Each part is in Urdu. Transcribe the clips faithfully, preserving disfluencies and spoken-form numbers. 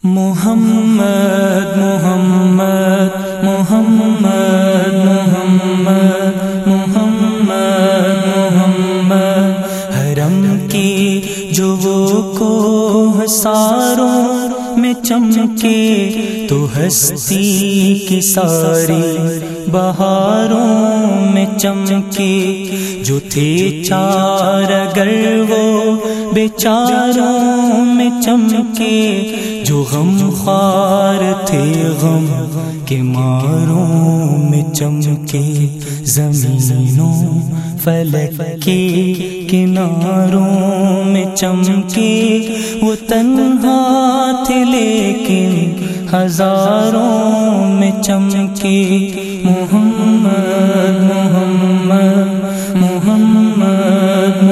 محمد محمد محمد محمد محمد محمد حرم کی جو وہ کوہ ساروں میں چمکے تو ہستی کی ساری بہاروں میں چمکے، جو تھے چار اگر وہ بیچاروں میں چمکے، جو غم خوار تھے غم کے ماروں میں چمکے، زمینوں فلک کے کناروں میں چمکے، وہ تنہا تھے لیکن ہزاروں میں چمکے، محمد محمد محمد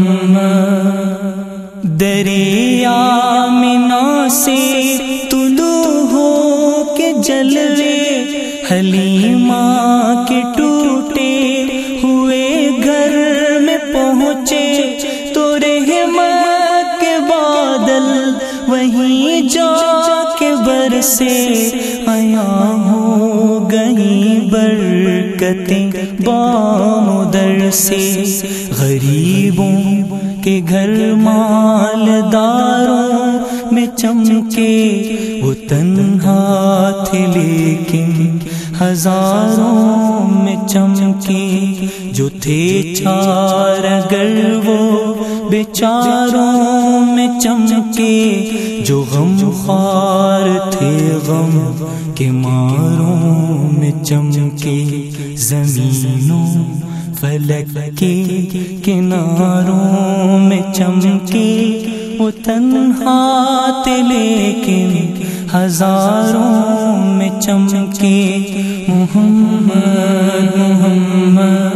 محمد۔ دریا مینا سے طلوع ہو کے جلوے حلیمہ کے ٹوٹے ہوئے گھر میں پہنچے، تو رحمت کے بادل وہیں جا کے برسے، عیاں ہو گئیں برکتیں بام و در سے، غریبوں کے گھر مالداروں میں چمکے، وہ تنہا تھے لیکن ہزاروں میں چمکے، جو تھے چار اگر وہ بیچاروں میں چمکے، جو غم خوار تھے غم کے ماروں میں چمکے، زمینوں فلک کے کناروں میں چمکے، وہ تنہا تھے لیکن ہزاروں میں چمکے، محمد محمد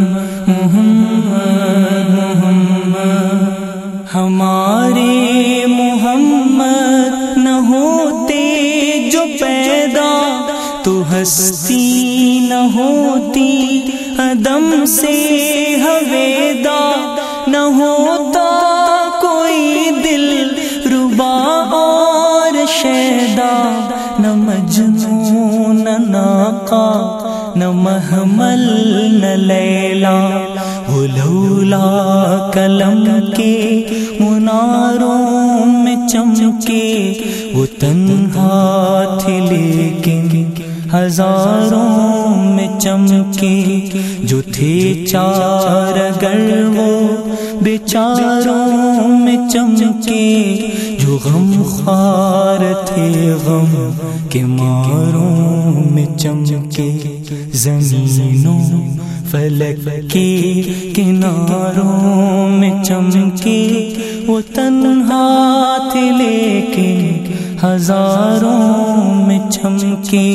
محمد محمد۔ ہمارے محمد نہ ہوتے جو پیدا تو ہستی نہ ہوتی، عدم سے ہویدا نہ ہوتا کوئی دل ربا اور شیدا، نہ مجنون نہ ناقہ نہ محمل نہ لیلا، وہ لولا قلم کے مناروں میں چمکے، وہ تنہا تھے لیکن ہزاروں میں چمکے، جو تھے چار اگر وہ بیچاروں میں چمکے، جو غم خوار تھے غم کے ماروں میں چمکے، زمینوں فلک کے کناروں میں چمکے، وہ تنہا تھے لیکن ہزاروں میں چمکے،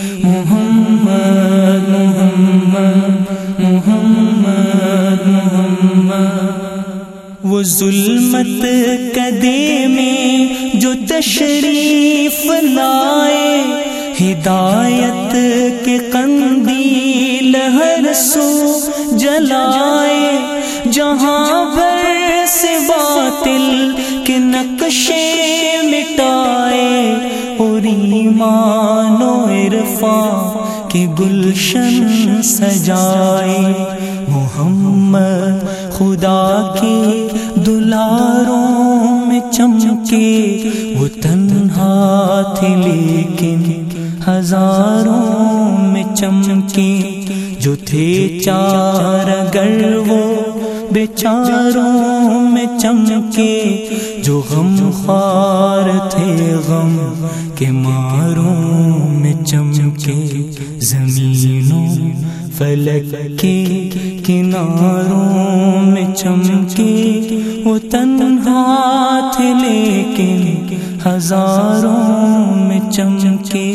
محمد محمد محمد محمد۔ وہ ظلمت کدے میں جو تشریف لائے، ہدایت کے قندیل ہر سو جلائے، جہاں بھر سے باطل کے نقشے مٹائے، اور ایمان و عرفان کے گلشن سجائے، محمد خدا کے دلاروں میں چمکے، وہ تنہا تھے لیکن ہزاروں میں چمکے، جو تھے چار اگر وہ بیچاروں میں چمکے، جو غم خوار تھے غم کے ماروں میں چمکے، زمینوں فلک کے کناروں میں چمکے، وہ تنہا تھے لیکن ہزاروں میں چمکے،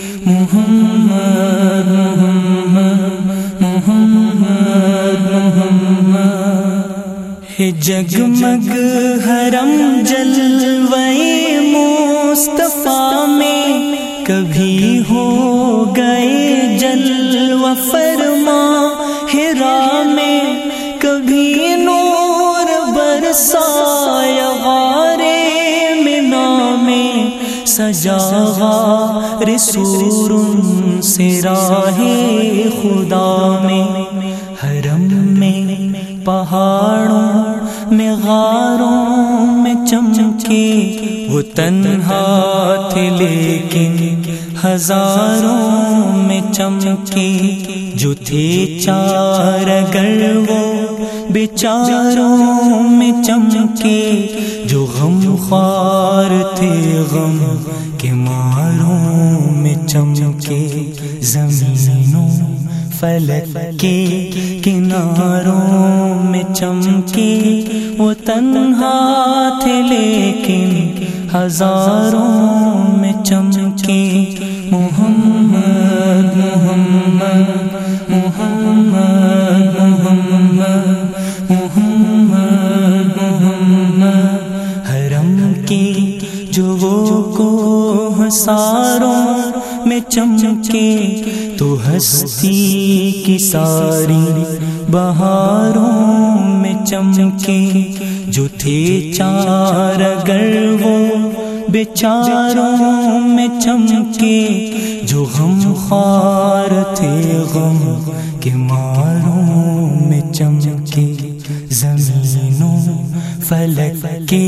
محمد محمد محمد محمد۔ ہے جگمگ حرم جلوے مصطفیٰ میں، کبھی ہو گئے جلوہ فرما حرا میں، کبھی نور برسایا غارے منا میں، سجا غار سور سے راہ خدا میں، حرم میں پہاڑوں میں غاروں میں چمکے، وہ تنہا تھے لیکن ہزاروں میں چمکے، جو تھے چار اگر وہ بیچاروں میں چمکے، جو غم خوار تھے غم کے ماروں میں چمکے، زمینوں فلک کے کناروں میں چمکے، وہ تنہا تھے لیکن ہزاروں میں چمکے، محمد محمد محمد محمد محمد محمد، حرم کی جو وہ کوہ ساروں میں چمکے، تو ہستی کی ساری بہاروں میں چمکے، جو تھے چار اگر وہ بیچاروں میں چمکے، جو غم خوار تھے غم کے ماروں میں چمکے، زمینوں فلک کے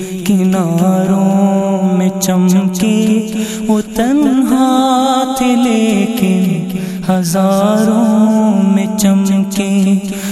کناروں میں چمکے، وہ تنہا تھے لیکن ہزاروں میں چمکے،